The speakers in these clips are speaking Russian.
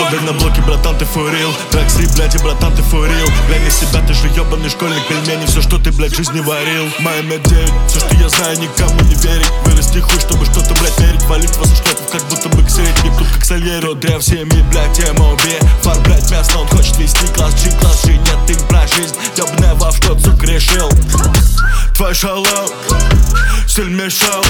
Дай на блоке, братан, ты фурил. Трек 3, блядь, и братан, ты фурил. Глянь на себя, ты же ебаный школьник. Пельмени, все, что ты, блядь, в жизни варил. Моя медь-9, все, что я знаю, никому не верить. Вырасти хуй, чтобы что-то, блядь, мерить. Валить вас из штатов, как будто бы к средним. Тут как Сальери, то древ семьи, блядь, тема убей. Фар, блядь, мясо, он хочет вести класс G-класс, нет, ты про жизнь. Ёбаная вав, что, сука, решил. Твой шалом, стиль мешал.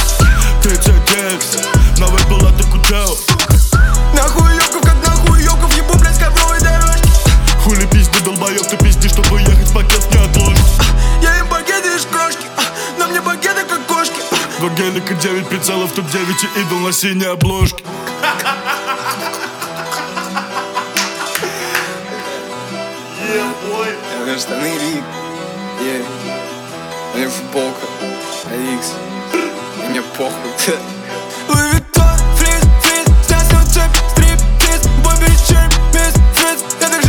39, новый была, ты кутел. Нахуй ёбков, как нахуй ёбков, ебу, блядь, с ковровой дорожки. Хули пизди, долбоёб, ты пизди, чтобы ехать в пакет, не отложишь. Я им багеты из крошки, на мне багеты как кошки. Два гелика, 9 прицелов, тут 9 и идол на синей обложке. У меня штаны Рик, у меня футболка Икс, и мне похуй. Луи Виттон, фриз, снялся на цепь, стрип-киз, бой перед чем, мисс, фриз, я так